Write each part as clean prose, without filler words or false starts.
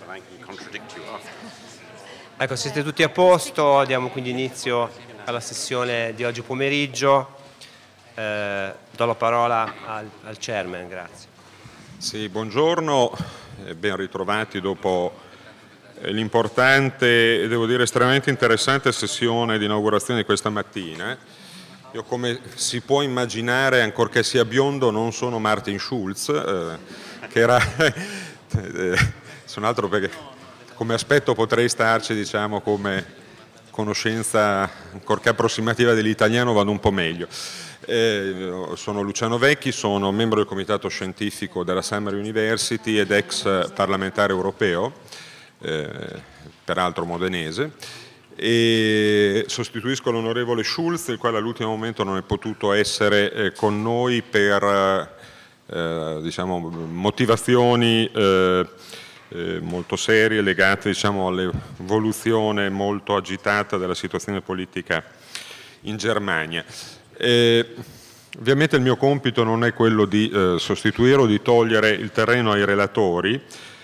Ecco, siete tutti a posto, diamo quindi inizio alla sessione di oggi pomeriggio. Do la parola al Chairman, grazie. Sì, buongiorno, ben ritrovati dopo l'importante e devo dire estremamente interessante sessione di inaugurazione di questa mattina. Io, come si può immaginare, ancorché sia biondo, non sono Martin Schulz, che era sono altro perché come aspetto potrei starci, diciamo, come conoscenza ancorché approssimativa dell'italiano vado un po' meglio. Sono Luciano Vecchi, sono membro del comitato scientifico della Summer University ed ex parlamentare europeo, peraltro modenese, e sostituisco l'onorevole Schulz, il quale all'ultimo momento non è potuto essere con noi per diciamo, motivazioni molto serie legate, diciamo, all'evoluzione molto agitata della situazione politica in Germania. Ovviamente il mio compito non è quello di sostituire o di togliere il terreno ai relatori.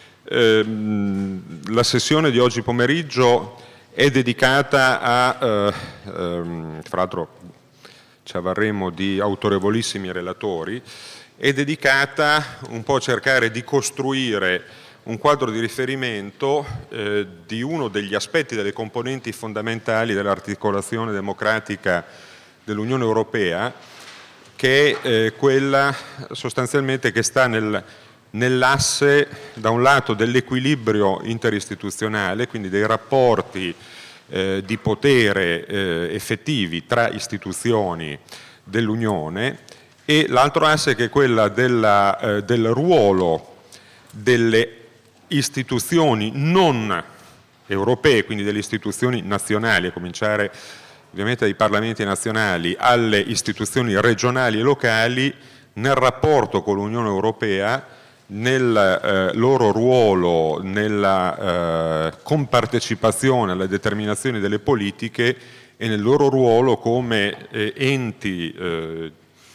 La sessione di oggi pomeriggio è dedicata a, fra l'altro ci avvarremo di autorevolissimi relatori, è dedicata un po' a cercare di costruire un quadro di riferimento di uno degli aspetti, delle componenti fondamentali dell'articolazione democratica dell'Unione Europea, che è quella sostanzialmente che sta nell'asse, da un lato, dell'equilibrio interistituzionale, quindi dei rapporti di potere effettivi tra istituzioni dell'Unione, e l'altro asse che è quella del ruolo delle istituzioni non europee, quindi delle istituzioni nazionali, a cominciare ovviamente dai parlamenti nazionali, alle istituzioni regionali e locali nel rapporto con l'Unione Europea, nel loro ruolo nella compartecipazione alla determinazione delle politiche e nel loro ruolo come enti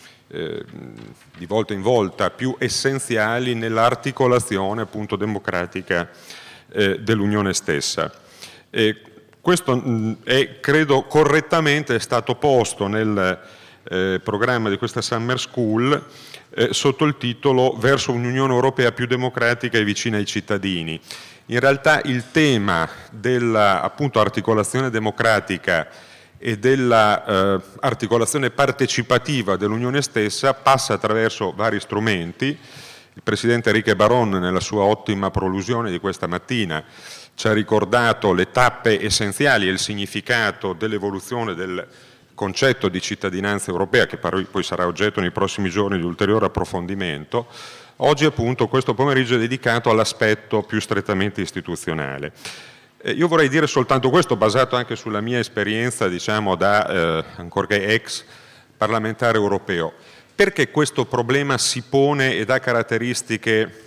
di volta in volta più essenziali nell'articolazione appunto democratica dell'Unione stessa. Questo credo correttamente è stato posto nel programma di questa Summer School sotto il titolo Verso un'Unione Europea più democratica e vicina ai cittadini. In realtà il tema della appunto articolazione democratica e dell'articolazione partecipativa dell'Unione stessa passa attraverso vari strumenti. Il Presidente Enrique Baron, nella sua ottima prolusione di questa mattina, ci ha ricordato le tappe essenziali e il significato dell'evoluzione del concetto di cittadinanza europea, che poi sarà oggetto nei prossimi giorni di ulteriore approfondimento. Oggi appunto questo pomeriggio è dedicato all'aspetto più strettamente istituzionale. Io vorrei dire soltanto questo, basato anche sulla mia esperienza, diciamo, da ancorché ex parlamentare europeo. Perché questo problema si pone ed ha caratteristiche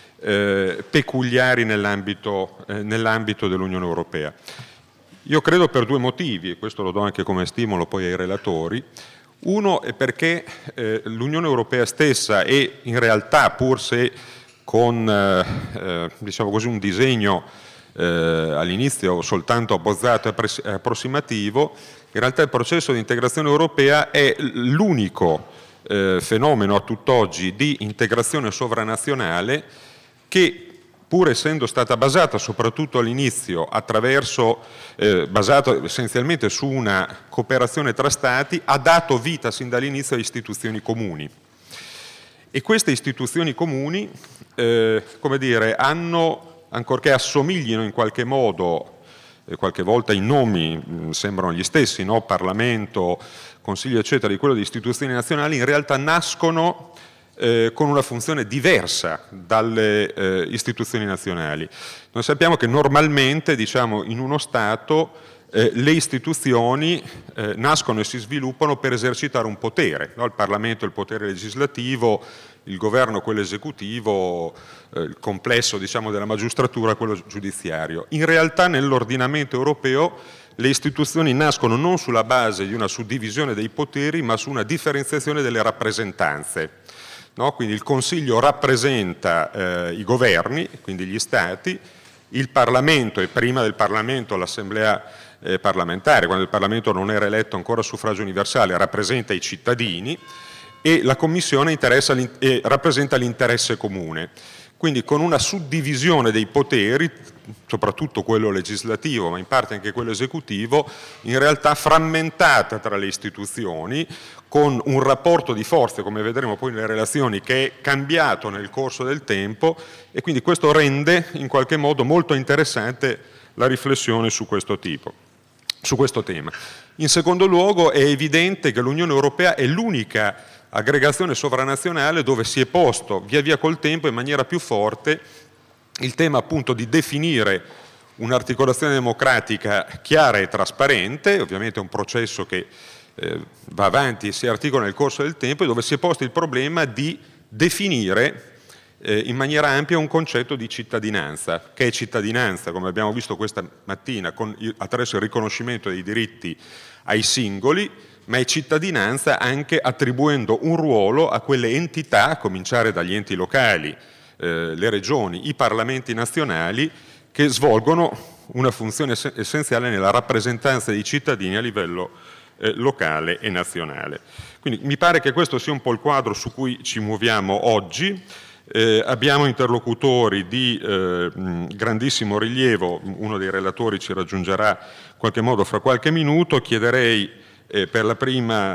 peculiari nell'ambito dell'Unione Europea? Io credo per due motivi, e questo lo do anche come stimolo poi ai relatori. Uno è perché l'Unione Europea stessa è in realtà, pur se con diciamo così, un disegno all'inizio soltanto abbozzato e approssimativo, in realtà il processo di integrazione europea è l'unico fenomeno a tutt'oggi di integrazione sovranazionale che, pur essendo stata basata soprattutto all'inizio basata essenzialmente su una cooperazione tra Stati, ha dato vita sin dall'inizio a istituzioni comuni. E queste istituzioni comuni, come dire, ancorché assomiglino in qualche modo, qualche volta i nomi sembrano gli stessi, no? Parlamento, Consiglio eccetera, di quello di istituzioni nazionali, in realtà nascono con una funzione diversa dalle istituzioni nazionali. Noi sappiamo che normalmente, diciamo, in uno Stato le istituzioni nascono e si sviluppano per esercitare un potere, no? Il Parlamento è il potere legislativo, il governo quello esecutivo, il complesso, diciamo, della magistratura quello giudiziario. In realtà nell'ordinamento europeo le istituzioni nascono non sulla base di una suddivisione dei poteri, ma su una differenziazione delle rappresentanze. No? Quindi il Consiglio rappresenta i governi, quindi gli Stati, il Parlamento e prima del Parlamento l'Assemblea parlamentare, quando il Parlamento non era eletto ancora a suffragio universale, rappresenta i cittadini e la Commissione rappresenta l'interesse comune. Quindi con una suddivisione dei poteri, soprattutto quello legislativo, ma in parte anche quello esecutivo, in realtà frammentata tra le istituzioni, con un rapporto di forze, come vedremo poi nelle relazioni, che è cambiato nel corso del tempo, e quindi questo rende in qualche modo molto interessante la riflessione su questo tema. In secondo luogo è evidente che l'Unione Europea è l'unica aggregazione sovranazionale dove si è posto via via col tempo in maniera più forte il tema appunto di definire un'articolazione democratica chiara e trasparente, ovviamente è un processo che va avanti e si articola nel corso del tempo, e dove si è posto il problema di definire in maniera ampia un concetto di cittadinanza. Che è cittadinanza, come abbiamo visto questa mattina, attraverso il riconoscimento dei diritti ai singoli, ma è cittadinanza anche attribuendo un ruolo a quelle entità, a cominciare dagli enti locali, le regioni, i parlamenti nazionali, che svolgono una funzione essenziale nella rappresentanza dei cittadini a livello locale e nazionale. Quindi mi pare che questo sia un po' il quadro su cui ci muoviamo oggi. Abbiamo interlocutori di grandissimo rilievo, uno dei relatori ci raggiungerà in qualche modo fra qualche minuto. Chiederei per la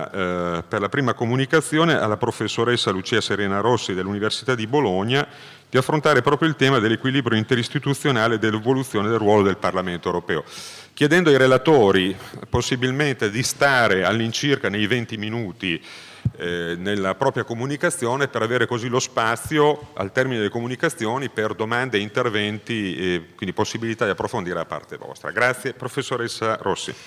prima comunicazione alla professoressa Lucia Serena Rossi dell'Università di Bologna di affrontare proprio il tema dell'equilibrio interistituzionale e dell'evoluzione del ruolo del Parlamento europeo, chiedendo ai relatori possibilmente di stare all'incirca nei 20 minuti nella propria comunicazione, per avere così lo spazio al termine delle comunicazioni per domande e interventi, quindi possibilità di approfondire da parte vostra. Grazie, professoressa Rossi.